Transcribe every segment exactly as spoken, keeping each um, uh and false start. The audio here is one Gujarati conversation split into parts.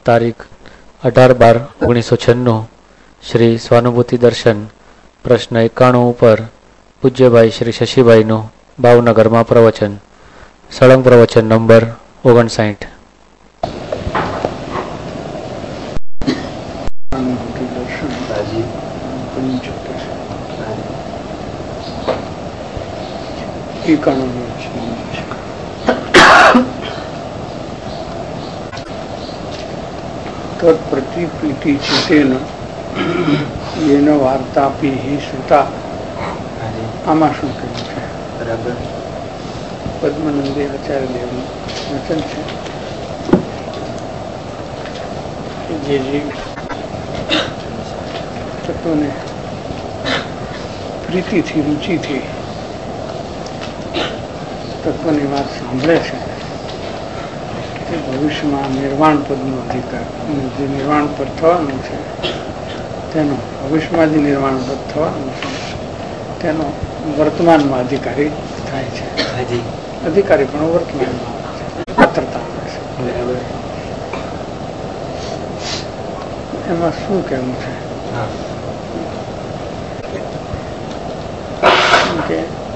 તારીખ અઢાર બાર ઓગણીસો છન્નું શ્રી સ્વાનુભૂતિ દર્શન પ્રશ્ન એકાણું ઉપર પૂજ્યભાઈ શ્રી શશીભાઈનું ભાવનગરમાં પ્રવચન. સળંગ પ્રવચન નંબર ઓગણસાઠ. તત્પ્રતિપ્રીતિ ચિતેન યેન વાર્તાપી હિ સુતા. આમાં શું કહ્યું છે? બરાબર. પદ્મનંદી આચાર્ય દેવનું વચન છે કે જે જીવ તત્વને પ્રીતિથી રુચિથી તત્વની વાત સાંભળે છે તે ભવિષ્યમાં નિર્વાણ પદનો અધિકાર, જે નિર્વાણ પદ થવાનું છે તેનો ભવિષ્યમાં જે નિર્વાણ પદ થવાનું છે તેનો વર્તમાનમાં અધિકારી થાય છે. અધિકારી પણ વર્તમાનમાં પાત્રતા હોય છે. એમાં શું કહેવું છે કે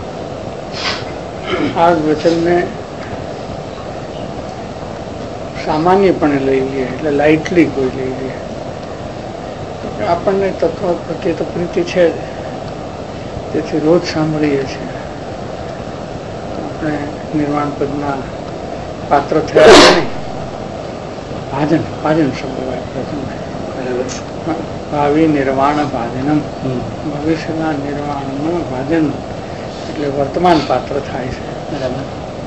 આ વચનને સામાન્યપણે લઈ લઈએ એટલે લાઇટલી કોઈ લઈ લઈએ. આપણને તત્વ પ્રત્યે તો પ્રીતિ છે જ, તેથી રોજ સાંભળીએ છીએ. આપણે નિર્વાણ પદના પાત્ર થયા નહીં. ભાજન ભાજન શબ્દ વાપર્યો છે. ભાવિ નિર્વાણ ભાજનમ, ભવિષ્યના નિર્વાણનું ભાજન એટલે વર્તમાન પાત્ર થાય છે. બરાબર.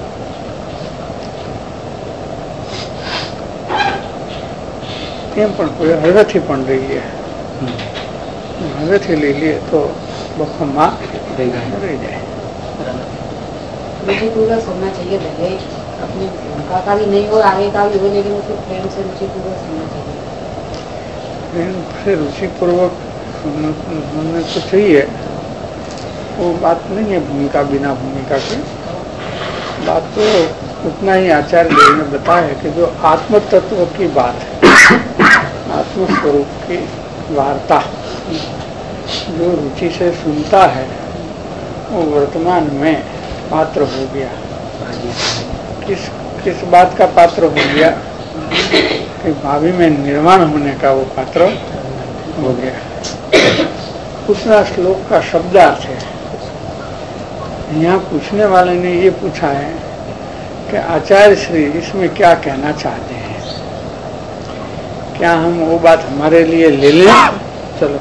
એમ પણ કોઈ હળવેથી પણ લઈ લે, હળવેથી લઈ લે તો બખમમાં રહી જાય. रुचिपूर्वक सुनना चाहिए, भले अपनी भूमिका का भी नहीं हो, आगे का भी हो, लेकिन उसको प्रेम से रुचिपूर्वक सुनना चाहिए. प्रेम से रुचिपूर्वक सुनना तो चाहिए, वो बात नहीं है भूमिका बिना भूमिका की. बात तो उतना ही आचार्य देव ने बताया कि जो आत्म तत्व की बात है, आत्म स्वरूप की वार्ता जो रुचि से सुनता है वो वर्तमान में पात्र हो गया. किस किस बात का पात्र हो गया कि भावी में निर्वाण होने का वो पात्र हो गया. दूसरा श्लोक का शब्दार्थ है. यहाँ पूछने वाले ने ये पूछा है कि आचार्य श्री इसमें क्या कहना चाहते हैं, क्या हम वो बात हमारे लिए ले लें? चलो,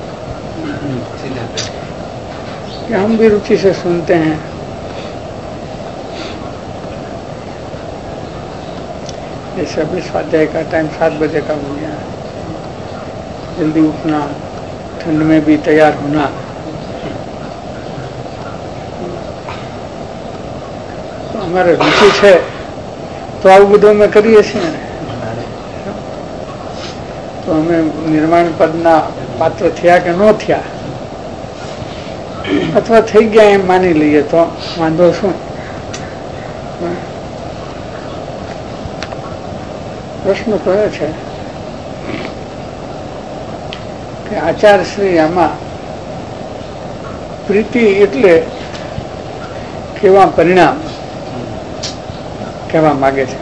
क्या हम भी रुचि से सुनते हैं. जैसे अभी स्वाध्याय का टाइम सात बजे का हो गया, जल्दी उठना, ठंड में भी तैयार होना. तो हमारे रुचि है तो આવું બધું અમે કરીએ છીએ ને. તો અમે નિર્માણ પદના પાત્ર થયા કે ન થયા, અથવા થઈ ગયા એમ માની લઈએ તો વાંધો શું? પ્રશ્ન તો એ છે કે આચાર્ય શ્રી આમાં પ્રીતિ એટલે કેવા પરિણામ કહેવા માગે છે.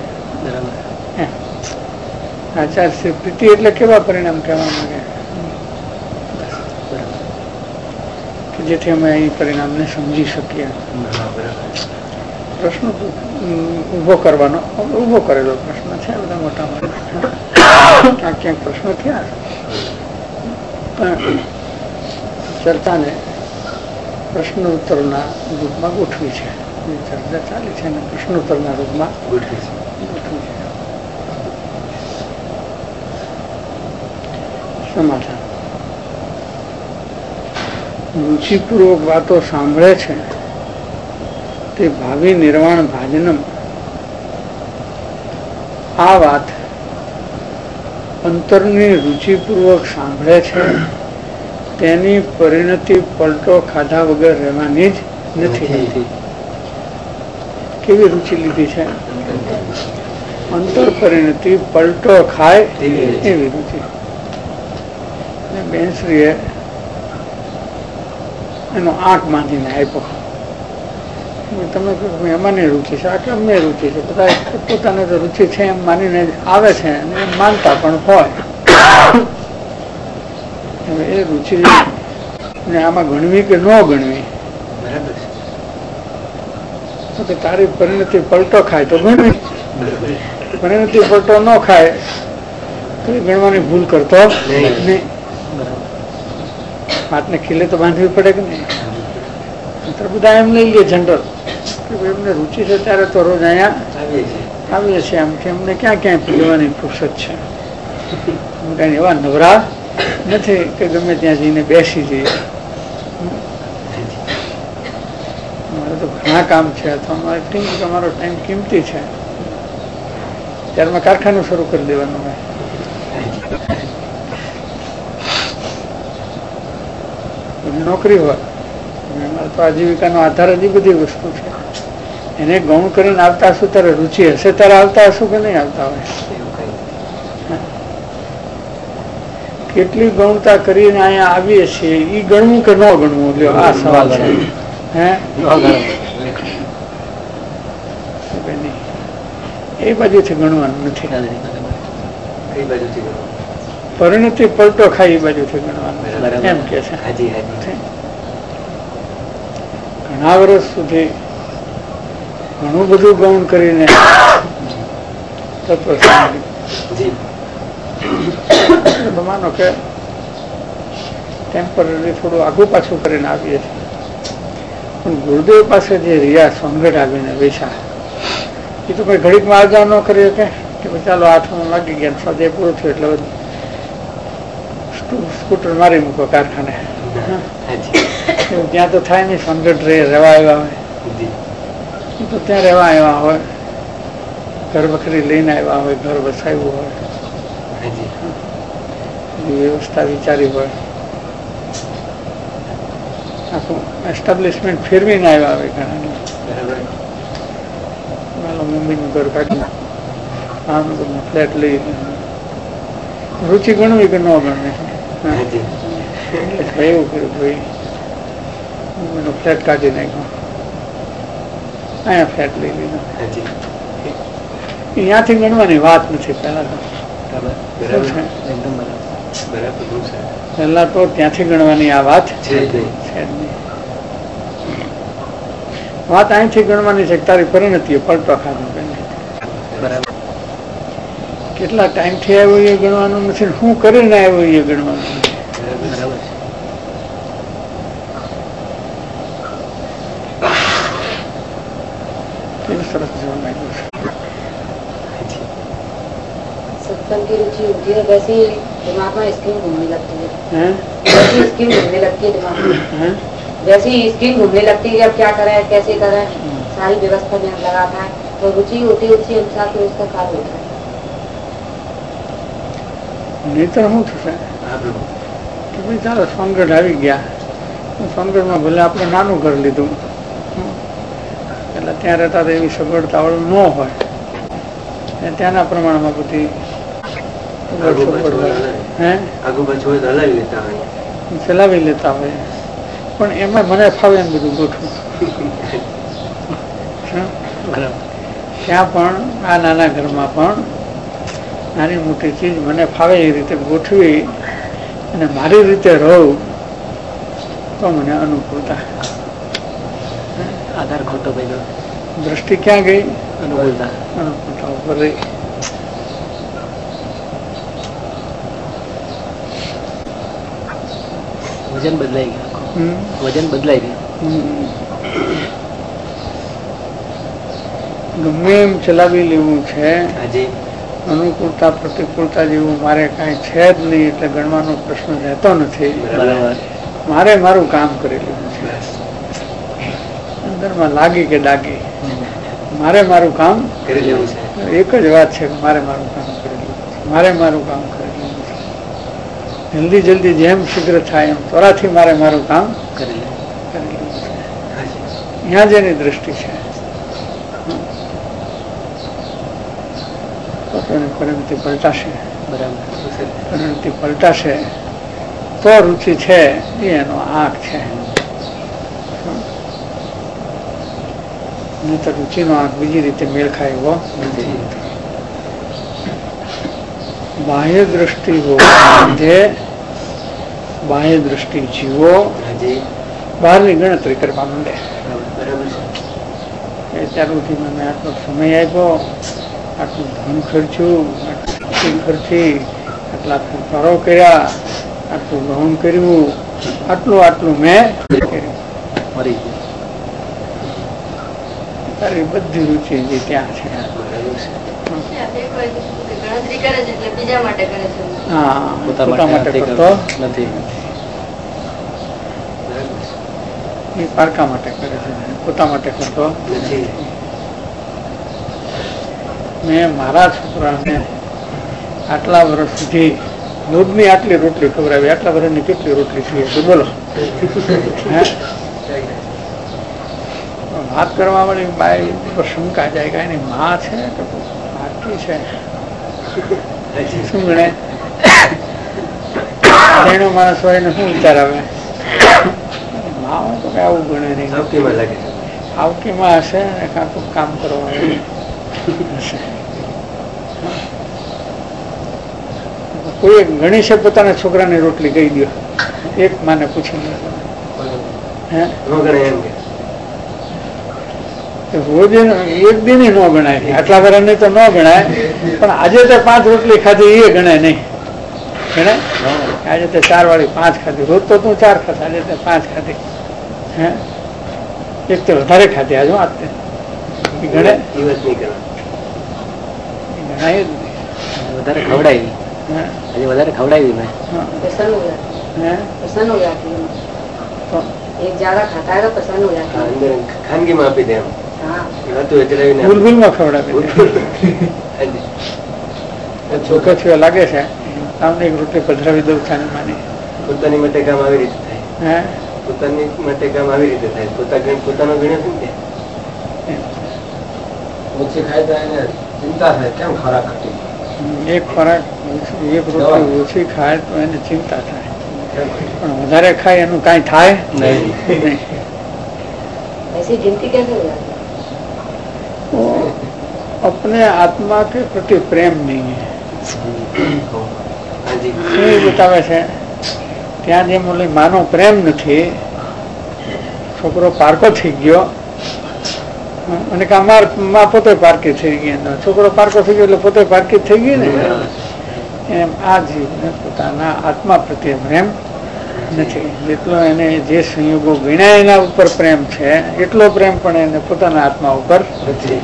આચાર્ય શ્રી પ્રીતિ એટલે કેવા પરિણામ કહેવા માંગે કે જેથી અમે અહીં પરિણામને સમજી શકીએ. પ્રશ્ન ઉભો કરવાનો ઉભો કરેલો પ્રશ્ન છે. બધા મોટા મોટા ક્યાંક ક્યાંક પ્રશ્નો થયા પણ ચર્ચાને પ્રશ્નોત્તરના રૂપમાં ગોઠવી છે. ચર્ચા ચાલી છે અને પ્રશ્નોત્તરના રૂપમાં ગોઠવી છે ગોઠવી છે સમાધાન. રુચિપૂર્વક વાતો સાંભળે છે તે ભાવિ નિર્વાણ ભાજનમ. આ વાત અંતરની રુચિપૂર્વક સાંભળે છે તેની પરિણતિ પલટો ખાધા વગર રહેવાની જ નથી. કેવી રુચિ લીધી છે? અંતર પરિણતિ પલટો ખાય એવી રુચિ. બેનશ્રીએ એનો આંખ બાંધીને આપ્યો. તમે કહો એમાં રુચિ છે, આટલા અમને રુચિ છે, બધા પોતાને તો રુચિ છે એમ માનીને આવે છે અને એમ માનતા પણ હોય. હવે એ રુચિ ને આમાં ગણવી કે ન ગણવી, કે તારી પરિણતિ પલટો ખાય તો ગણવી, પરિણતિ પલટો ન ખાય તો એ ગણવાની ભૂલ કરતો નહીં. વાતને ખીલે તો બાંધવી પડે કે નહીં. બધા એમ લઈ લે જનરલ એમને રુચિ છે ત્યારે તો રોજ અહીંયા આવીએ છીએ, એમ કે એમને ક્યાં ક્યાં પીવાની ફુરસત છે. કઈ એવા નવરા નથી કે ગમે ત્યાં જઈને બેસી જઈએ. અમારે તો ઘણા કામ છે, તો અમારે ટીમ અમારો ટાઈમ કિંમતી છે, ત્યારે મેં કારખાનું શરૂ કરી દેવાનું હોય. નોકરી હોય, અમારે તો આજીવિકાનો આધાર જ બધી વસ્તુ છે. એને ગૌણ કરીને આવતા હશું ત્યારે રુચિ હશે ત્યારે આવતા હશું કે નહીં આવતા હોય. કેટલી ગૌણતા કરીને અહીંયા આવીએ છીએ, એ ગણવું કે ન ગણવું, લ્યો આ સવાલ છે. હે એ બાજુથી ગણવાનું નથી, પરિણતિ પલટો ખાઈ એ બાજુથી ગણવાનું એમ કે છે. ઘણા વર્ષ સુધી ઘણું બધું ગૌણ કરીને માનો કે ટેમ્પરરી થોડું આગું પાછું કરીને આવીએ છીએ, પણ ગુરુદેવ પાસે જે રિયા સંગઠ આવીને બેસા એ તો કઈ ઘડીકમાં આગળ ન કરી શકે કે ચાલો આઠમાં લાગી ગયા સદે પૂરું થયું એટલે સ્કૂટર મારી મૂકો કારખાને. ત્યાં તો થાય નહીં, સંગઠ રહેવા આવ્યા હોય તો ત્યાં રહેવા આવ્યા હોય, ઘર વખરી લઈને આવ્યા હોય, ઘર વસાવ્યું હોય, વ્યવસ્થા વિચારી હોય, આખું એસ્ટાબ્લિશમેન્ટ ફેરવીને આવ્યા હોય. ઘણા મુંબઈનું ઘર કાઢી આનું ફ્લેટ લઈ રુચિ ગણવી કે ન ગણવી, એવું કર્યું ભાઈ મુંબઈનો ફ્લેટ કાઢી નાખ્યો, અહીંયા ફ્લેટ લઈ લીધો. અહીંયાથી ગણવાની વાત નથી. પહેલા તો પહેલા તો ત્યાંથી ગણવાની આ વાત છે જ નહીં. વાત અહીંથી ગણવાની છે. તારી પરિણતિએ પલટો ખાધો, કેટલા ટાઈમ થી આવ્યો એ ગણવાનું નથી, શું કરીને આવ્યો એ ગણવાનું નથી. સરસ જોવા માંગ્યું છે. सत्संग की रुचि होती है वैसे ही दिमाग में स्क्रीन घूमने लगती है, वैसी स्क्रीन घूमने लगती है दिमाग में, वैसी स्क्रीन घूमने लगती है कि अब क्या करें कैसे करें, सारी व्यवस्था में लगाता है तो रुचि होती है उसी अनुसार से उसका कार्य होता है. નહીતર શું થશે કે ભાઈ ચાલો સોનગઢ આવી ગયા, સોનગઢમાં ભલે આપણે નાનું ઘર લીધું, એટલે ત્યાં રહેતા તો એવી સગવડતા વાળું ન હોય, ત્યાંના પ્રમાણમાં બધી ચલાવી લેતા હોય, પણ એમાં મને ફાવે એમ બધું ગોઠવું. ત્યાં પણ આ નાના ઘરમાં પણ નાની મોટી ચીજ મને ફાવે એ રીતે ગોઠવી અને મારી રીતે રહું તો મને અનુકૂળતા. આધાર ખોટો ભાઈ, દ્રષ્ટિ ક્યાં ગઈ? અનુકૂળતા. અનુકૂળતા ઉપર રહી. વજન બદલાઈ ગયું, વજન બદલાઈ ગયું. ગમે એમ ચલાવી લેવું છે, અનુકૂળતા પ્રતિકૂળતા જેવું મારે કાંઈ છે જ નહીં, એટલે ગણવાનો પ્રશ્ન રહેતો નથી. મારે મારું કામ કરી લેવું છે, અંદરમાં લાગી કે ડાગી મારે મારું કામ કરી લેવું છે. એક જ વાત છે કે મારે મારું કામ કરી લેવું છે, મારે મારું કામ કરી લેવું છે. જલ્દી જલ્દી જેમ શીઘ્ર થાય એમ ત્વરાથી મારે મારું કામ કરી લેવું છે. અહીંયા જેની દ્રષ્ટિ છે તો એની પરિણતિ પલટાશે. બરાબર. પરિણતિ પલટાશે તો રુચિ છે એનો આંખ છે. નહીં તો રુચિનો આંખ બીજી રીતે મેળ ખાય એવો નથી. બાહ્ય દ્રષ્ટિ જે બાહ્ય દ્રષ્ટિ જીવો બહારની ગણતરી કરવા માંડે. ત્યાર સુધી મને આટલો સમય આપ્યો, આટલું ધન ખર્ચ્યું, આટલી ખર્ચી, આટલા ફેરફારો કર્યા, આટલું ગ્રહણ કર્યું, આટલું આટલું મેં કર્યું. તારી બધી રુચિ જે ત્યાં છે. હા, પોતા માટે કરતો નથી, એ પારકા માટે કરે છે, પોતા માટે કરતો નથી. મેં મારા છોકરાને આટલા વર્ષ સુધી દૂધની આટલી રોટલી ખવડાવી, આટલા વર્ષની કેટલી રોટલી થઈ બોલો. વાત કરવા વાળી બાઈ ઉપર શંકા જાય કે એની માં છે કે આટલી છે શું ગણે? એનો માણસ હોય ને શું વિચાર આવે? માં તો આવું ગણે નહીં, આવકીમાં હશે ને કાંક કામ કરવાનું હશે. કોઈ ગણેશે પોતાના છોકરાની રોટલી કહી દો, એક માને પૂછીને રોજ એક દિન ન ગણાય, આટલા વર્ષની તો ન ગણાય, પણ આજે તો પાંચ રોટલી ખાધી એ ગણાય નહીં. ગણાય આજે તો ચાર વાળી પાંચ ખાધી, રોજ તો તું ચાર ખાતા, આજે તો પાંચ ખાધી. હે એક તો વધારે ખાધી આજે વાત ગણાય ગણાય જ નહીં. વધારે ખવડાવી આજે વધારે ખવડાવી મેં ખાનગીમાં આપી દે છોકરીઓ લાગે છે તમને એક રોટલી પધરાવી દઉં છાની માની. પોતાની માટે કામ આવી રીતે થાય, પોતાની માટે કામ આવી રીતે થાય. પોતા પોતાનો ગણ્યો છે ને ઓછી ખાય તો એને ચિંતા થાય કેમ ખોરાક ઘટી. એક ખોરાક એક રોટલી ઓછી ખાય તો એને ચિંતા થાય, પણ વધારે ખાય એનું કઈ થાય નહીં. ऐसी गिनती कैसे हो जाती है? अपने आत्मा के प्रति प्रेम नहीं है. એ બતાવે છે ત્યાં જેમ ઓલી માનો પ્રેમ નથી, છોકરો પારકો થઈ ગયો અને કે અમાર માં પોતે પારકી થઈ ગઈ, છોકરો પારકો થઈ ગયો એટલે પોતે પારકી થઈ ગઈ ને, એમ આ જીવને પોતાના આત્મા પ્રત્યે પ્રેમ નથી. જેટલો એને જે સંયોગો ગણ્યા એના ઉપર પ્રેમ છે એટલો પ્રેમ પણ એને પોતાના આત્મા ઉપર નથી.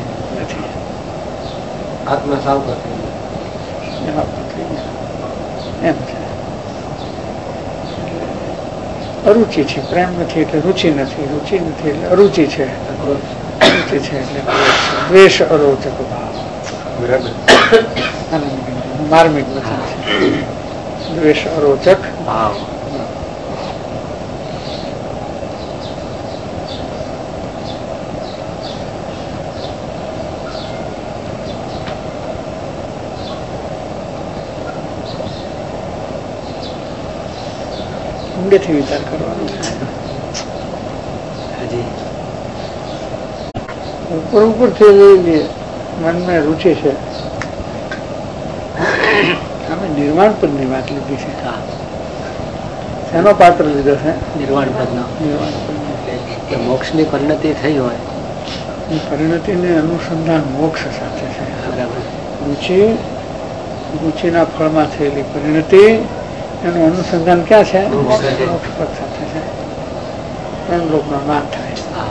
આત્મા સાવ એમ છે. અરુચિ છે, પ્રેમ નથી એટલે રુચિ નથી, રુચિ નથી એટલે અરુચિ છે, રુચિ છે એટલે દ્વેષ અરોચક ભાવ. માર્મિક વચન છે, દ્વેષ અરોચક ભાવ. ઊંડેથી વિચાર કરવાનો ઉપર ઉપરથી લઈ લઈએ મનમાં રુચિ છે. અમે નિર્વાણ પદની વાત લીધી છે. એનો પાત્ર લીધો છે નિર્વાણ પદનો. નિર્વાણ મોક્ષ ની પરિણતિ થઈ હોય એ પરિણતિ ને અનુસંધાન મોક્ષ સાથે છે. રુચિ રુચિના ફળમાં થયેલી પરિણતિ એનું અનુસંધાન ક્યાં છે? મોક્ષ પદ સાથે છે. એમ લોકનો નાશ થાય.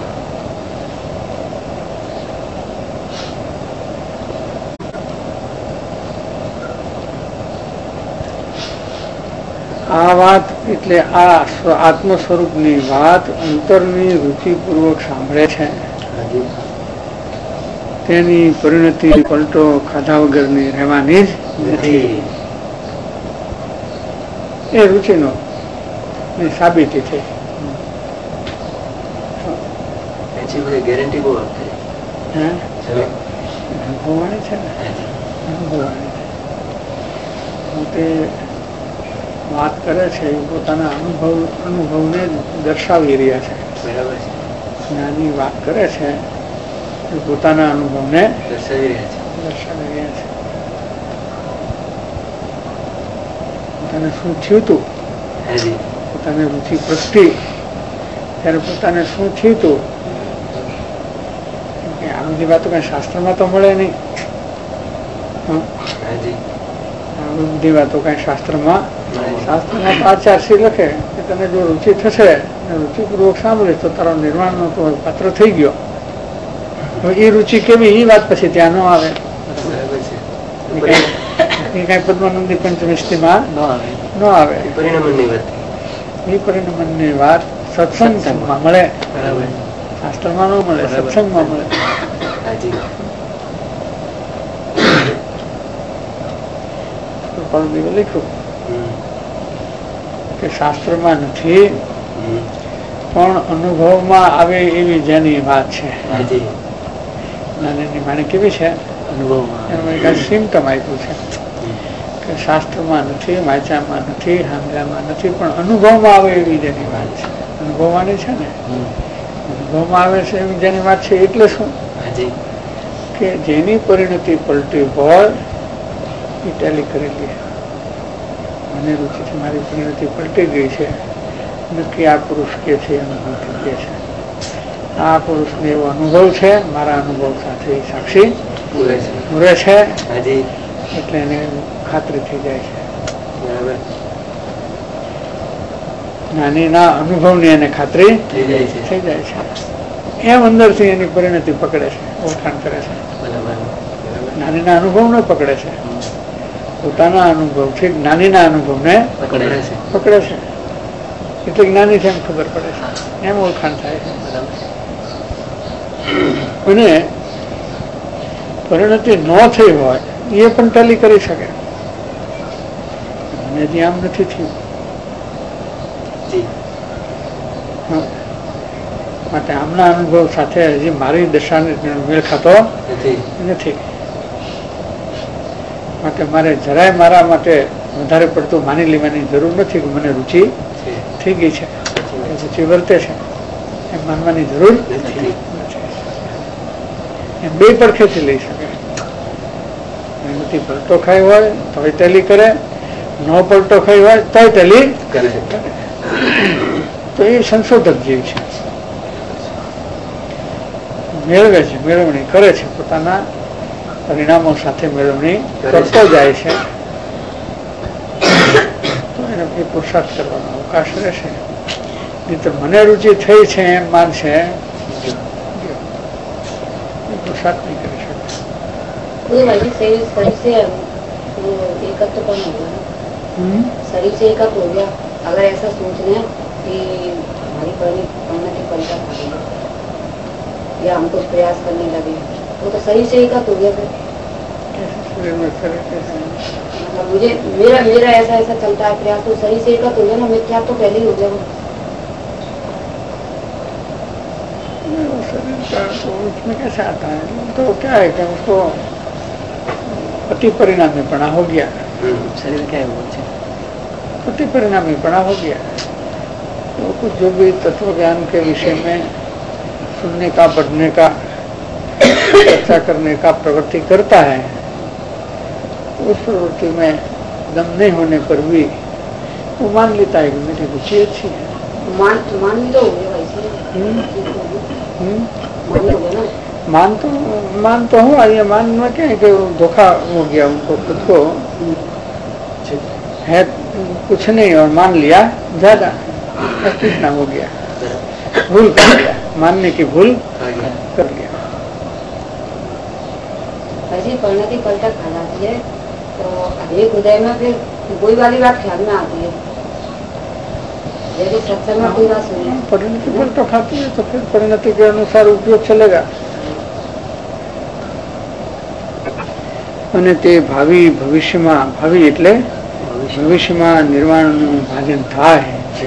આ વાત એટલે આ આત્મ સ્વરૂપની વાત અંતરની રુચિપૂર્વક સાંભળે છે, તેની પરિણતિ પલટો ખાધા વગરની રહેવાની જ નથી. એ રુચિનો સાબિતી થઈ. ગેરંટી બહુ આપવાની છે ને. અનુભવવાની પોતે વાત કરે છે એ પોતાના અનુભવ અનુભવને દર્શાવી રહ્યા છે. બરાબર છે. જ્ઞાની વાત કરે છે એ પોતાના અનુભવને દર્શાવી રહ્યા છે દર્શાવી રહ્યા છે પોતાને શું થયું હતું, પોતાને રુચિ પ્રગટી ત્યારે પોતાને શું થયું હતું. આ બધી વાતો કઈ શાસ્ત્રમાં તો મળે નહીં. આ બધી વાતો કઈ શાસ્ત્રમાં શાસ્ત્રમાં આચાર્ય લખે કે તને જો રુચિ થશે રુચિપૂર્વક સાંભળે તો તારો નિર્વાણનો તો પાત્ર થઈ ગયો. એ રુચિ કેવી એ વાત પછી ત્યાં ન આવે. એ કઈ પદ્માનંદી પંચમિષ્ટિમાં ન આવે. એ પરિણમનની વાત સત્સંગમાં મળે, શાસ્ત્રમાં ન મળે, સત્સંગમાં મળે. લખ્યું કે શાસ્ત્રમાં નથી પણ અનુભવમાં આવે એવી જેની વાત છે. નાની માને કેવી છે અનુભવમાં સિમ્ટમ આપ્યું છે કે શાસ્ત્રમાં નથી, વાંચામાં નથી, સાંભળ્યામાં નથી પણ અનુભવમાં આવે એવી જેની વાત છે. અનુભવવાની છે ને અનુભવમાં આવે છે એવી જેની વાત છે એટલે શું કે જેની પરિણતિ પલટી હોય એ ટેલી કરેલી. મને રુચિથી મારી પરિણતિ પલટી ગઈ છે નક્કી આ પુરુષ કે છે અનુભવથી કે છે આ પુરુષને એવો અનુભવ છે મારા અનુભવ સાથે સાક્ષી પૂરે છે એટલે એને ખાતરી થઈ જાય છે. નાનીના અનુભવની એને ખાતરી થઈ જાય છે. એમ અંદરથી એની પરિણતિ પકડે છે, ઓળખાણ કરે છે. નાનીના અનુભવ ને પકડે છે, પોતાના અનુભવથી જ્ઞાનીના અનુભવને પકડે છે પકડે છે એટલે જ્ઞાની છે એમ ખબર પડે છે, એમ ઓળખાણ થાય છે. અને પરિણતિ ન થઈ હોય એ પણ ટેલી કરી શકે. મને હજી આમ નથી થયું માટે આમના અનુભવ સાથે હજી મારી દશાને મેળ ખાતો નથી. માટે મારે જરાય મારા માટે વધારે પડતું માની લેવાની જરૂર નથી કે મને રુચિ થઈ ગઈ છે, રુચિ વર્તે છે એમ માનવાની જરૂર નથી. એમ બે પડખેથી લઈ શકે. એનાથી પલટો ખાઈ હોય તોય ટેલી કરે, ન પલટો ખાઈ હોય તોય ટેલી કરે. તો એ સંશોધક જેવી છે, મેળવે છે, મેળવણી કરે છે, પોતાના પરિણામો સાથે મેળવણી કરતો જાય છે. તો એને એ પુરુષાર્થ કરવાનો અવકાશ રહેશે. નહીં તો મને રુચિ થઈ છે એમ માનશે પુરુષાર્થ નહીં કરી શકે. शरीर से एक हो गया अगर ऐसा सोच लें कि हमारी परिणति पलटा खा गई या हम कुछ प्रयास करने लगे वो तो शरीर से एक हो गया. फिर मतलब मुझे मेरा मेरा ऐसा ऐसा चलता है प्रयास तो शरीर से एक हो गया ना. मिथ्या तो पहले ही हो गया. तो उसमें कैसे आता है तो क्या है कि उसको पति परिणामी पना हो गया. शरीर क्या है वो पति परिणामी पना हो गया. तो कुछ जो भी तत्व ज्ञान के विषय में सुनने का, पढ़ने का, चर्चा करने का प्रवृत्ति करता है तो उस प्रवृत्ति में दम नहीं होने पर भी वो मान लेता है कि मेरी रुचि अच्छी है. मान मान लो मान तो मान तो हुआ. ये मान में क्या है कि धोखा हो गया उनको, खुद को है कुछ नहीं और मान लिया ज्यादा, कितना हो गया, भूल कर लिया, मानने की भूल कर लिया. ऐसी परिणति पलटा खा जाती है तो एक हृदय में फिर कोई वाली बात ख्याल में आती है. यदि सत्संग में कोई बात सुने परिणति पलटा खाती है तो फिर परिणति के अनुसार उपयोग चलेगा. અને તે ભાવિ ભવિષ્યમાં ભાવિ એટલે ભવિષ્યમાં નિર્વાણનું ભાજન થાય છે.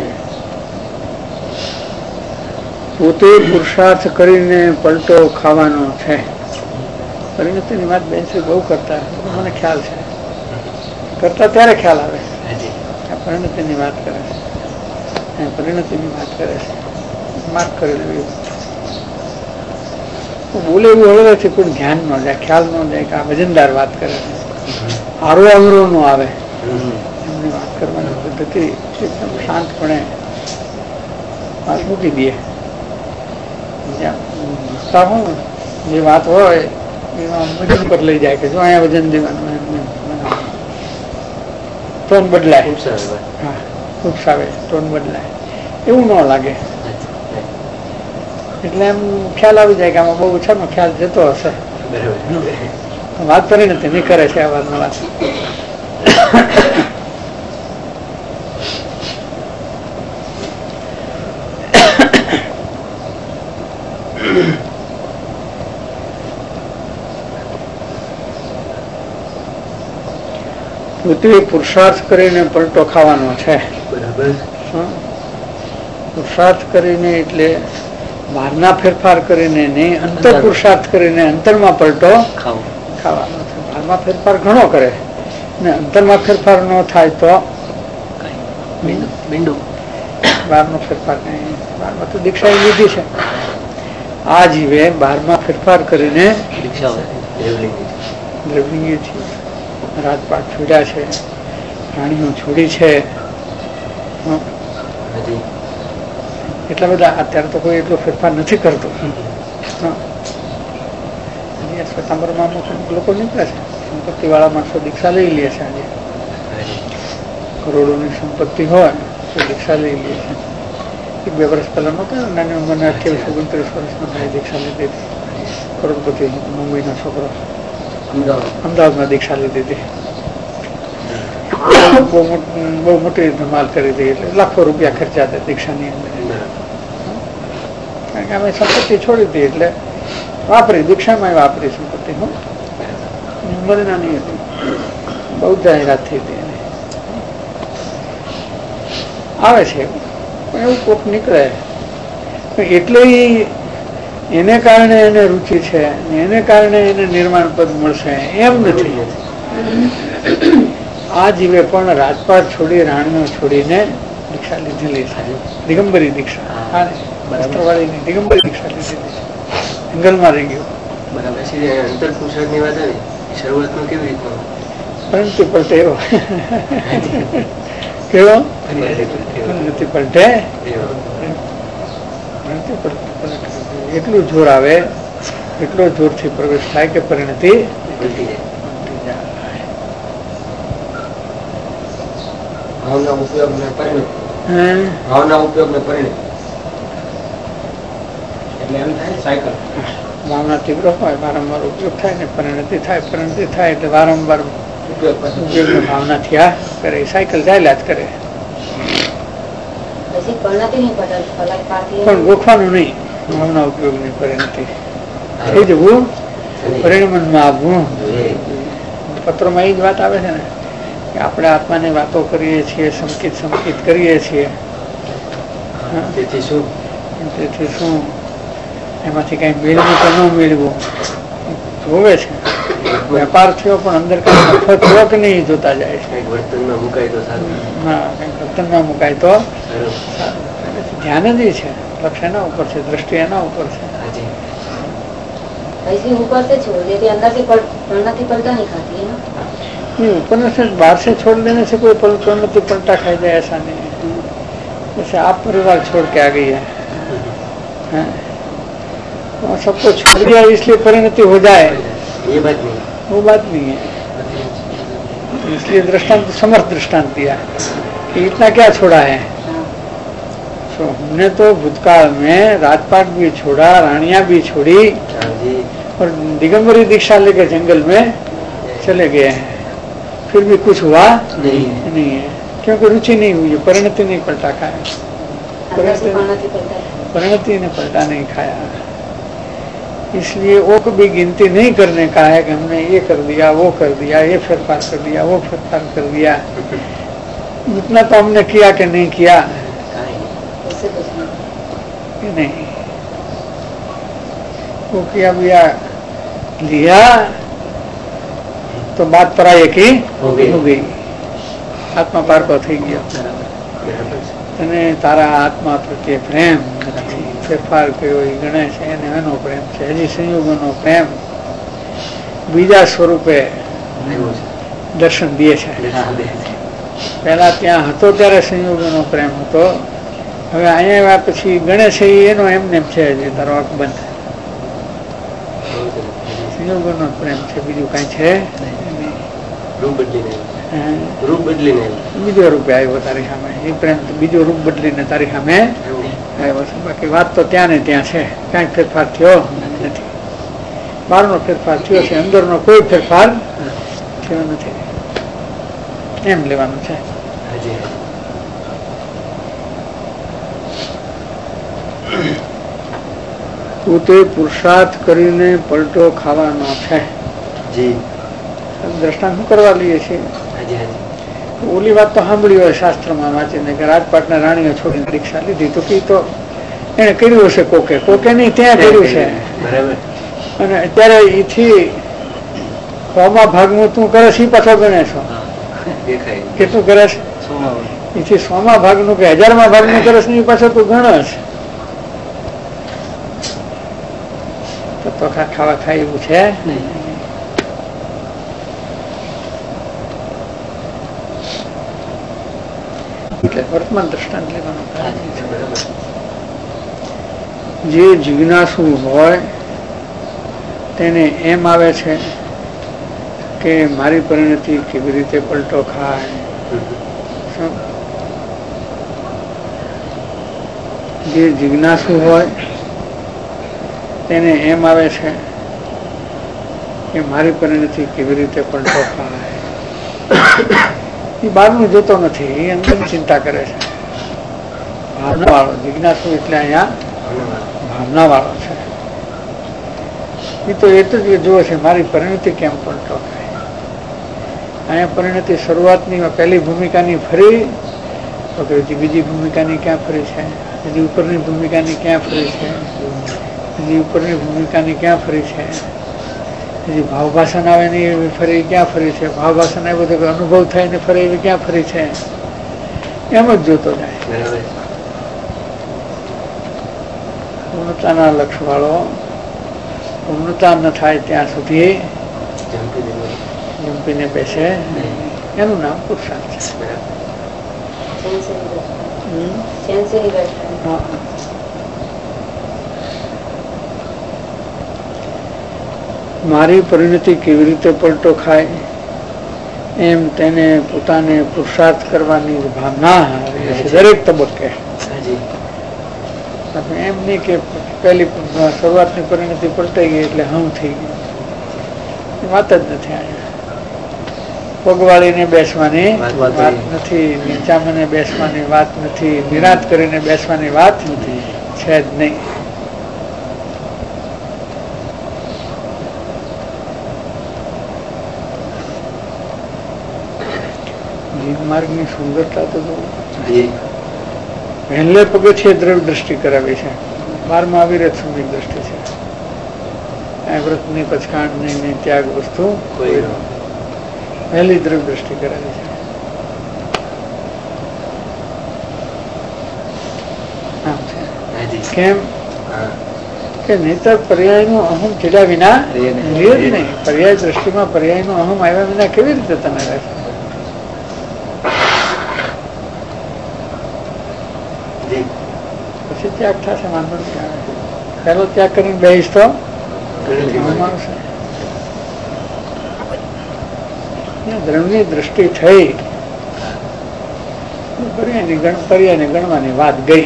પોતે પુરુષાર્થ કરીને પલટો ખાવાનો છે. પરિણતિની વાત બેન શ્રી બહુ કરતા, મને ખ્યાલ છે, કરતા ત્યારે ખ્યાલ આવે. પરિણતિની વાત કરે છે, પરિણતિની વાત કરે છે, માફ કરી લેવી. બોલે એવું હળવેથી કોઈ ધ્યાન ન જાય, ખ્યાલ ન જાય કે આ વજનદાર વાત કરે છે, આરો અવરો નો આવે. એમની વાત કરવાની પદ્ધતિ એકદમ શાંતપણે વાત મૂકી દે. જે વાત હોય એમાં વજન પર લઈ જાય કે જો અહીંયા વજન દેવાનું, ટોન બદલાય, હા ઉપસાવે, ટોન બદલાય, એવું ન લાગે. એટલે એમ ખ્યાલ આવી જાય કે આમાં બહુ ઓછાનો ખ્યાલ જતો હશે. વાત પરિણતિ નહીં કરે છે આ વાતનો વાત. પૃથ્વી પુરુષાર્થ કરીને પલટો ખાવાનો છે. પુરુષાર્થ કરીને એટલે બહારના ફેરફાર કરીને નહીં, અંતર પુરુષાર્થ કરીને અંતરમાં પલટો ખાવાનો છે. બહારમાં ફેરફાર ઘણો કરે ને અંતરમાં ફેરફાર ન થાય તો બહારનો ફેરફાર નહીં. બહારમાં તો દીક્ષા લીધી છે. આ જીવે બહારમાં ફેરફાર કરીને દ્રવ્ય છે, રાજપાટ છોડ્યા છે, રાણીઓ છોડી છે. એટલા બધા અત્યારે તો કોઈ એટલો ફેરફાર નથી કરતો. સપ્ટેમ્બરમાં અમુક લોકો નીકળે છે, સંપત્તિ વાળા માણસો દીક્ષા લઈ લે છે. આજે કરોડોની સંપત્તિ હોય તો દીક્ષા લઈ લે છે. એક બે વર્ષ પહેલા નહોતા નાની ઉંમરના અઠ્યાવીસ ઓગણત્રીસ વર્ષનો ભાઈ દીક્ષા લીધી હતી. કરોડપતિ મુંબઈનો છોકરો અમદાવાદમાં દીક્ષા લીધી હતી. બહુ મોટી ધમાલ કરી હતી, એટલે લાખો રૂપિયા ખર્ચા હતા દીક્ષાની અંદર. કારણ કે અમે સંપત્તિ છોડી હતી એટલે વાપરી, દીક્ષામાં વાપરી સંપત્તિ. હું ઉંમરે નાની હતી, બહુ જાહેરાત થઈ હતી એને. આવે છે પણ એવું કોક નીકળે એટલે એને કારણે એને રુચિ છે, એને કારણે એને નિર્માણ પદ મળશે એમ નથી. આ જીવે પણ રાજપાટ છોડી, રાણીઓ છોડીને દીક્ષા લીધેલી છે. દિગંબરી દીક્ષા, વસ્ત્રવાળીની દિગંબરી દીક્ષા લીધેલી છે. જંગલમાં રહી ગયો. પરંતુ પલટે એવો કેવો નથી પલટે, એટલું જોર આવે, એટલો જોરથી પ્રવેશ થાય કે પરિણતિ ભાવના ઉપયોગ ને પરિણતિ, ભાવના ઉપયોગ ને પરિણતિ એટલે એમ થાય સાયકલ. ભાવના તીવ્ર હોય, વારંવાર ઉપયોગ થાય ને પરિણતિ થાય, પરિણતિ થાય એટલે વારંવાર ઉપયોગ ભાવના થયા કરે, સાયકલ ચાલ્યા જ કરે. પણ ગોખવાનું નહીં, ભાવના ઉપયોગની પરિણતિ થઈ જવું, પરિણમનમાં આવવું. પત્રોમાં એ જ વાત આવે છે ને કે આપણે આત્માની વાતો કરીએ છીએ, સંકિત સંકિત કરીએ છીએ, તેથી શું તેથી શું એમાંથી કઈ મેળવું કે ન મેળવું જોવે છે. વેપાર થયો પણ અંદર કઈ નફો થયો કે નહીં જોતા જાય છે. વર્તનમાં મુકાય તો સારું, હા કઈક વર્તનમાં મુકાય તો ધ્યાન જ છે, લક્ષ્ય એના ઉપર છે, દ્રષ્ટિ એના ઉપર છે. ऊपर से बाहर से छोड़ देने से कोई प्रणति पलटा खाई जाए ऐसा नहीं है. जैसे आप परिवार छोड़ के आ गई है, है? तो सबको छोड़ दिया इसलिए परिणति हो जाए, ये बात नहीं, वो बात नहीं है. इसलिए दृष्टांत समर्थ दृष्टांत दिया कि इतना क्या छोड़ा है. तो हमने तो भूतकाल में राजपाट भी छोड़ा, रानियां भी छोड़ी और दिगंबरी दीक्षा लेकर जंगल में चले गए हैं, फिर भी कुछ हुआ नहीं, नहीं है. क्योंकि रुचि नहीं हुई, परिणति नहीं पलटा खाया, परिणति ने पलटा नहीं खाया. इसलिए वो कभी गिनती नहीं करने का है कि हमने ये कर दिया, वो कर दिया, ये फेरफार कर दिया, वो फेरफार कर दिया. इतना तो हमने किया कि नहीं किया कि नहीं. वो किया भैया लिया तो बात पराये की हो गई, આત્મા પારકો થઈ ગયો અને તારા આત્મા પ્રત્યે પ્રેમ નથી, ફેરફાર કર્યો એ ગણે છે એને એનો પ્રેમ છે. હજી સંયોગોનો પ્રેમ બીજા સ્વરૂપે દર્શન દે છે. પેલા ત્યાં હતો ત્યારે સંયોગોનો પ્રેમ હતો, હવે અહીંયા પછી ગણે છે એનો એમને એમ છે હજી તારો આંખ બંધ. સંયોગોનો પ્રેમ છે, બીજું કઈ છે રૂપ બદલીને બીજો રૂપે આવ્યો તારી સામે. એ પ્રેમ બીજો રૂપ બદલીને તારી સામે આવ્યો છે. બાકી વાત તો ત્યાં ને ત્યાં છે, કઈ ફેરફાર થયો નથી. બહારનો ફેરફાર થયો છે, અંદરનો કોઈ ફેરફાર થયો નથી, એમ લેવાનું છે. પોતે પુરુષાર્થ કરીને પલટો ખાવાનો છે. દ્રષ્ટાંત શું કરવા લઈએ છીએ? ઓલી વાત તો સાંભળી હોય શાસ્ત્રમાં વાંચીને કે રાજપાટના રાણીઓ છોડીને પરીક્ષા લીધી તો કે તો એને કર્યું હશે કોકે, કોકે નહીં ત્યાં કર્યું છે. અને અત્યારે એથી સોમા ભાગનું તું કરે છે પાછો ગણે છો કેટલું કરે છે? એથી સોમા ભાગનું કે હજારમા ભાગનું કરે છે એ પાછો તું ગણસ તો ખાવા ખાય એવું છે. વર્તમાન દ્રષ્ટાંત લેવાનું. જે જિજ્ઞાસુ હોય તેને એમ આવે છે કે મારી પરિણતિ કેવી રીતે પલટો ખાય. જે જિજ્ઞાસુ હોય તેને એમ આવે છે કે મારી પરિણતિ કેવી રીતે પલટો ખાય. એ બહારનું જોતો નથી, એ અંદરની ચિંતા કરે છે. ભાવના વાળો જિજ્ઞાસુ એટલે અહીંયા ભાવના વાળો છે. એ તો એ તો જ જોવે છે મારી પરિણતિ કેમ પલટો થાય. અહીંયા પરિણતિ શરૂઆતની પહેલી ભૂમિકાની ફરી તો કે બીજી ભૂમિકાની ક્યાં ફરી છે, હજી ઉપરની ભૂમિકાની ક્યાં ફરી છે, હજી ઉપરની ભૂમિકાની ક્યાં ફરી છે, હજી ભાવ ભાષણ આવે ને એવી ફરી ક્યાં ફરી છે, ભાવ ભાષણ આવ્યું તો અનુભવ થાય ને ફરી એવી ક્યાં ફરી છે, એમ જ જોતો જાય. પૂર્ણતાના લક્ષ વાળો પૂર્ણતા ન થાય ત્યાં સુધી ઝૂંપીને બેસે, એનું નામ પુરુષાર્થ છે. મારી પરિણતિ કેવી રીતે પલટો ખાય એમ તેને પોતાને પુરુષાર્થ કરવાની ભાવના દરેક તબક્કે. એમ નહીં કે પહેલી શરૂઆતની પરિણતિ પલટાઈ ગઈ એટલે હમ થઈ ગઈ, વાત જ નથી. અહીંયા પગવાળીને બેસવાની વાત નથી, નીચામને બેસવાની વાત નથી, નિરાત કરીને બેસવાની વાત છે જ નહીં. માર્ગની સુંદરતા તો પહેલે પગથિયે દ્રવ્ય દ્રષ્ટિ કરાવી છે, બારમાં અવિરત સમ્યક દ્રષ્ટિ છે. વ્રતની પચકાંડ નહીં, ત્યાગ વસ્તુ પહેલી દ્રવ્ય દ્રષ્ટિ કરાવી છે. કેમ કે નહીતર પર્યાય નું અહમ ચીડા વિના રહે જ નહીં. પર્યાય દ્રષ્ટિમાં પર્યાય નું અહમ આવ્યા વિના કેવી રીતે તમે રહેશો? પછી ત્યાગ થશે, વાંધો નહીં આવે. પેલો ત્યાગ કરીને બેહીશ તો દ્રવ્યની દ્રષ્ટિ થઈ, પર્યાયને ગણવાની વાત ગઈ,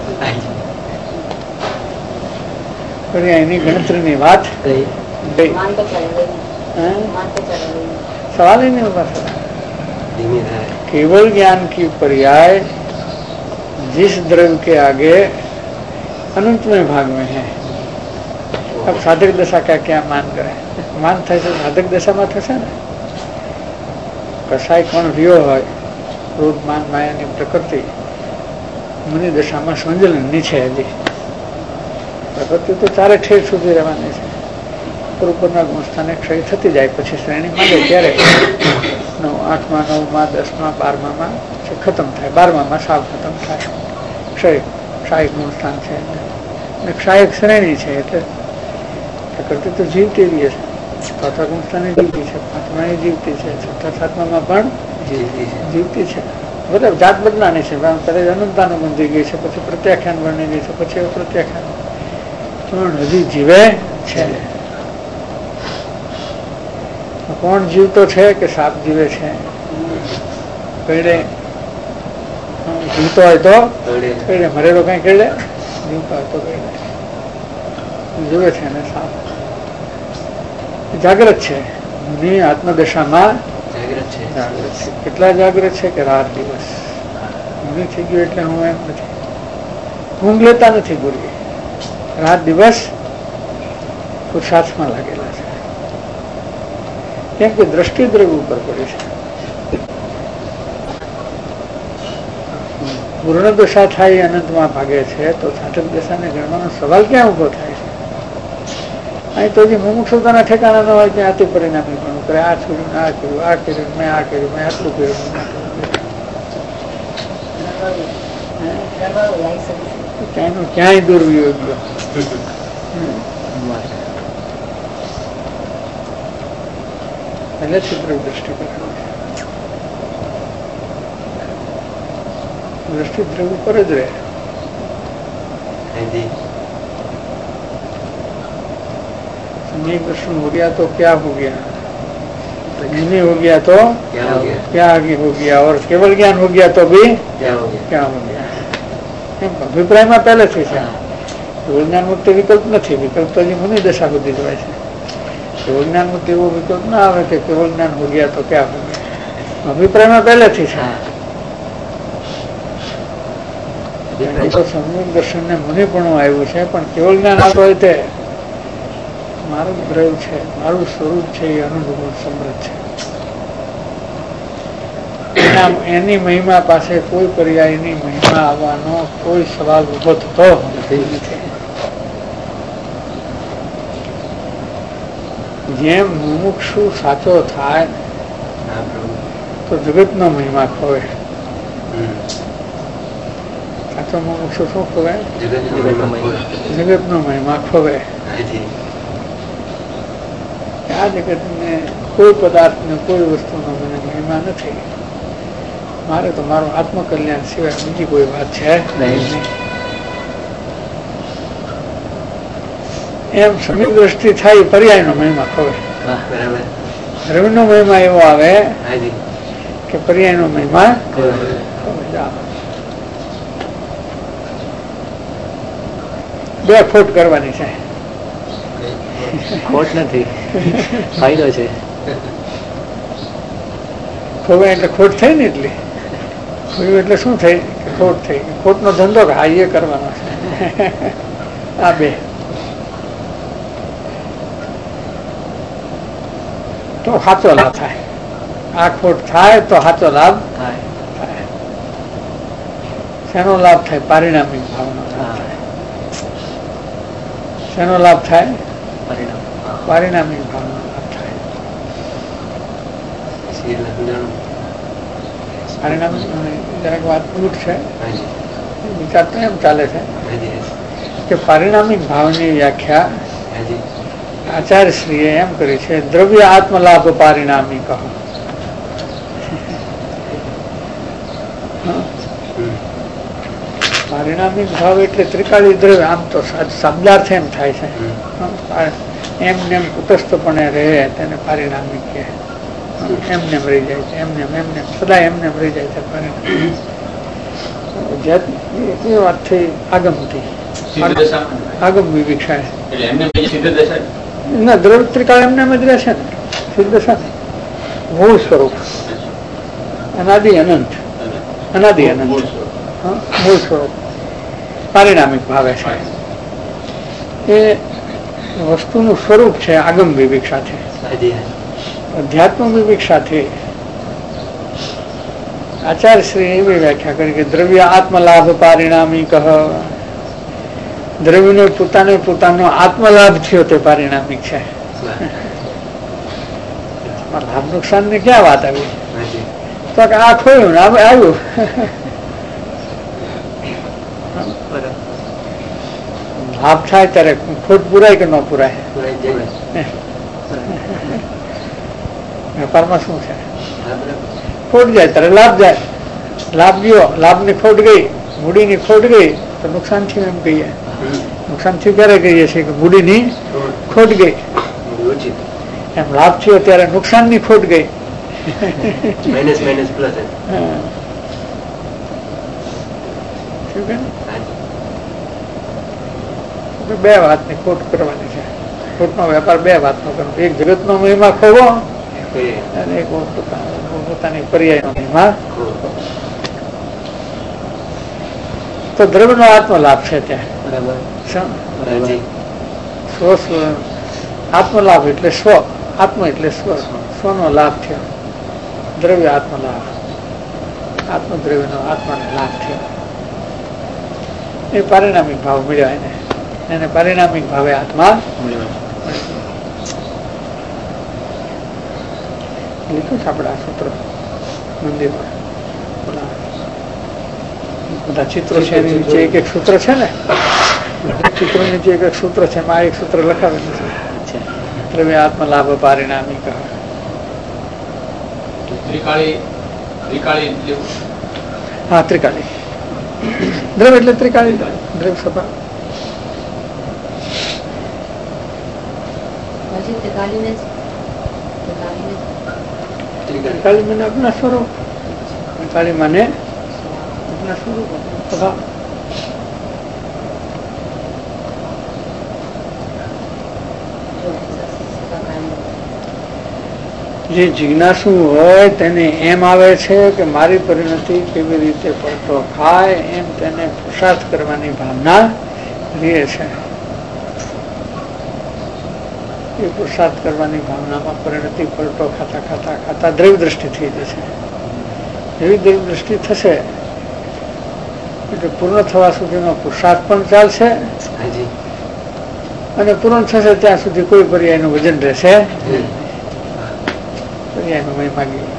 પર્યાયની ગણતરીની વાત ગઈ. सवाल ही नहीं होगा सर. केवल ज्ञान की पर्याय जिस द्रव्य के आगे अनंतमय भाग में है. अब साधक दशा का क्या मान करें? मान थे साधक दशा में थे ने कसाय कोण रियो है क्रोध मान माया ની પ્રકૃતિ મુનિ દશામાં સંજલન ની છે. હજી પ્રકૃતિ તો ચારે ઠેર સુધી રહેવાની છે. ઉપર ઉપરના ગુણ સ્થાને ક્ષય થતી જાય, પછી શ્રેણી માંડે ત્યારે નવ આઠમાં નવમાં દસમાં બારમામાં ખતમ થાય, બારમામાં સાવ ખતમ થાય ક્ષય. ક્ષાયક ગુણ સ્થાન છે અને ક્ષાયક શ્રેણી છે, એટલે પ્રકૃતિ તો જીવતી રહી છે. ચોથા ગુણ સ્થાને જીવતી છે, પાંચમા એ જીવતી છે, છઠ્ઠા સાતમામાં પણ જીવતી છે. બરાબર, જાત બદલાની છે. ત્યારે અનંતાનું બંધી ગઈ છે, પછી પ્રત્યાખ્યાન બની ગઈ છે, પછી પ્રત્યાખ્યાન પણ હજી જીવે છે. કોણ જીવતો છે કે સાપ જીવે છે? કઈડે જીવતો હોય તો કઈડે, મરેલો કઈ કઈડે, જીવતો હોય તો કઈડે. જીવે છે ને સાપ જાગ્રત છે, ની આત્મદશામાં જાગ્રત છે. કેટલા જાગ્રત છે કે રાત દિવસ. ઊંઘી થઈ ગયું એટલે હું એમ નથી, ઊંઘ લેતા નથી ભૂલી, રાત દિવસ પુરુષાર્થમાં લાગેલા છે. કેમ કે દ્રષ્ટિ દ્રવ્ય ઉપર પડે છે. પૂર્ણ દશા થાય અનંતમાં ભાગે છે, તો સાધક દશાને ગણવાનો સવાલ ક્યાં ઉભો થાય છે? અહીં તો જે મુમુક્ષુતાના ઠેકાણા ન હોય ત્યાં અતિ પરિણામી પણ કરે. આ છોડ્યું, આ કર્યું, આ કર્યું, મેં આ કર્યું, મેં આટલું કર્યું, ત્યાંનું ક્યાંય દુર્વિયોગ ગયો. પહેલેથી દ્રષ્ટિ કરેલું છે. દ્રષ્ટિ દ્રવ ઉપર જ રહે. संयम दर्शन हो गया तो क्या हो गया, ज्ञानी हो गया तो क्या आगे हो गया, और केवल ज्ञान हो गया तो भी क्या हो गया. અભિપ્રાયમાં પહેલેથી છે. કેવળ જ્ઞાન મુક્તિ વિકલ્પ નથી. વિકલ્પ તો હજી મુનિ દશા સુધી જ હોય છે. કેવળ જ્ઞાન મુક્તિ એવો વિકલ્પ ના આવે કે કેવળ જ્ઞાન હો ગયા તો ક્યાં હો ગયા. અભિપ્રાયમાં પહેલેથી છે. સંયમ દર્શન ને મુનિ પણ આવ્યું છે, પણ કેવળ જ્ઞાન આવતો હોય તે મારું દ્રવ છે, મારું સ્વરૂપ છે, એ અનુભવ સમૃદ્ધ છે. એની મહિમા પાસે કોઈ પર્યાયની મહિમા આવવાનો કોઈ સવાલ ઉભો થતો નથી. જેમ મુમુક્ષુ સાચો થાય તો જગતનો મહિમા ખોવે. સાચો મુમુક્ષુ શું ખોવે? જગતનો મહિમા ખોવે. આ જગત ને કોઈ પદાર્થ ને કોઈ વસ્તુનો મને મહિમા નથી. મારે તો મારું આત્મકલ્યાણ સિવાય બીજી કોઈ વાત છે નહીં. એમ સમીપ દ્રષ્ટિ થાય પર્યાય નો મહિમા ખોવે. દ્રવ્ય નો મહિમા એવો આવે કે પર્યાય નો મહિમા બે ખોટ કરવાની છે. ખોટ નથી, ફાયદો છે. ખોવે એટલે ખોટ થઈ ને, એટલી ખોયું એટલે શું થઈ કે ખોટ થઈ. ખોટ નો ધંધો હા એ કરવાનો છે. આ બે તો સાચો લાભ થાય. આ ખોટ થાય તો સાચો લાભ થાય. શેનો લાભ થાય? પારિણામિક ભાવનો લાભ થાય. શેનો લાભ થાય? પારિણામિક ભાવનો લાભ થાય. પારિણામિક જરાક વાત ઉઠ છે. વિચાર તો એમ ચાલે છે કે પારિણામિક ભાવની વ્યાખ્યા આચાર્યશ્રીએ એમ કરી છે, દ્રવ્ય આત્મલાભ પારિણામી કહો. પારિણામિક ભાવ એટલે ત્રિકાળી દ્રવ્ય. આમ તો શબ્દાર્થ એમ થાય છે, એમને એમ કુટસ્થપણે રહે તેને પારિણામિક કહે. એમને રહી જાય છે, એમને એમને સદા એમને રહી જાય છે પરિણામ. એ વાત થઈ આગમથી આગમ વિવિક્ષા ના દ્રવ ત્રિકાળ એમને એમ જ રહેશે ને. સિદ્ધ દશા મૂળ સ્વરૂપ અનાદિ અનંત, અનાદિ અનંત મૂળ સ્વરૂપ પારિણામિક ભાવે છે. એ વસ્તુનું સ્વરૂપ છે આગમ વિવિક્ષા છે. અધ્યાત્મ વિવિક્ષાથી આચાર્યશ્રી એવી વ્યાખ્યા કરી કે દ્રવ્ય આત્મલાભ પારિણામી કહ. દ્રવ્યને પોતાને પોતાનો આત્મલાભ થયો તે પારિણામિક છે. લાભ નુકસાન ની ક્યાં વાત આવી? તો કે આ ખોયું ને આવ્યું. લાભ થાય ત્યારે ખોટ પુરાય કે ન પુરાય? વેપારમાં શું છે? ખોટ જાય ત્યારે લાભ જાય. લાભ ગયો, લાભ ની ખોટ ગઈ, મૂડી ની ખોટ ગઈ તો નુકસાન થયું એમ કહીએ. નુકસાન થયું ક્યારે કહીએ છીએ કે મૂડી ની ખોટ ગઈ. એમ લાભ થયો ત્યારે નુકસાન ની ખોટ ગઈ. Minus minus plus. બે વાત ની ખોટ કરવાની છે. ખોટ નો વેપાર બે વાત નો કરવો. એક જગત નો મહિમા ખોવો અને એક પોતાની પર્યાય નો મહિમા. તો દ્રવ્ય નો આત્મ લાભ છે ત્યાં. આત્મલાભ એટલે સ્વ, આત્મ એટલે સ્વ, સ્વનો લાભ થયો. દ્રવ્ય આત્મ લાભ, આત્મ દ્રવ્ય નો આત્માને લાભ થયો. એ પારિણામિક ભાવ મળ્યો એને. એને પારિણામિક ભાવે આત્મા લીધું છે આપણે આ સૂત્ર મંદિરમાં. બધા ચિત્રો છે એની નીચે એક એક સૂત્ર છે ને, ચિત્રો નીચે એક એક સૂત્ર છે. એમાં એક સૂત્ર લખાવેલું છે, દ્રવ્ય આત્મ લાભ પારિણામિક. હા, ત્રિકાળી દ્રવ્ય એટલે ત્રિકાળી દ્રવ્ય સભા. ત્રિકાળી મને અપના સ્વરૂપ, ત્રિકાળી મને અપના સ્વરૂપ સભા. જે જિજ્ઞાસુ હોય તેને એમ આવે છે કે મારી પરિણતિ કેવી રીતે પડતો ખાય, એમ તેને પુરુષાર્થ કરવાની ભાવના રહે છે. એ પુરુષાર્થ કરવાની ભાવનામાં પરિણતિ પલટો ખાતા ખાતા ખાતા દ્રવ્ય દ્રષ્ટિ થઈ જશે. એવી દ્રવ્ય દ્રષ્ટિ થશે એટલે પૂર્ણ થવા સુધીનો પુરુષાર્થ પણ ચાલશે અને પૂર્ણ થશે ત્યાં સુધી કોઈ પર્યાયનું વજન રહેશે. પર્યાયનો મહિમા ગયો.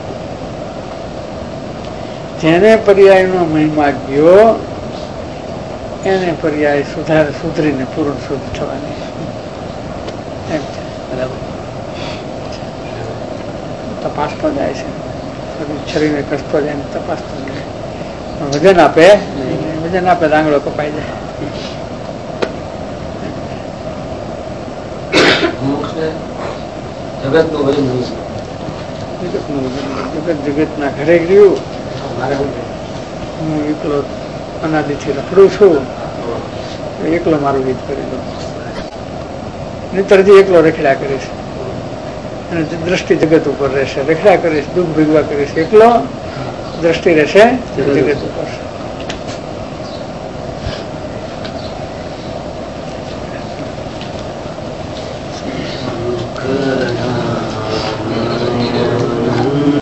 જેને પર્યાયનો મહિમા ગયો એને પર્યાય સુધાર સુધરીને પૂર્ણ શુદ્ધ થવાની. તપાસતો જાય છે, શરીરને કસતો જાય, તપાસતો જાય. વજન આપે વજન આપે આંગળો કપાઈ જાય. જગત નું વજન જગત નું જગત જગત ના ઘરે ગયું. હું એકલો અનાદિથી રખડું છું, એકલો મારું હિત કરી દઉં. નહીતરથી એકલો રખડ્યા કરીશ અને દ્રષ્ટિ જગત ઉપર રહેશે. રખડ્યા કરીશ, દુઃખ ભેગવા કરીશ, એકલો દ્રષ્ટિ રહેશે જગત ઉપર.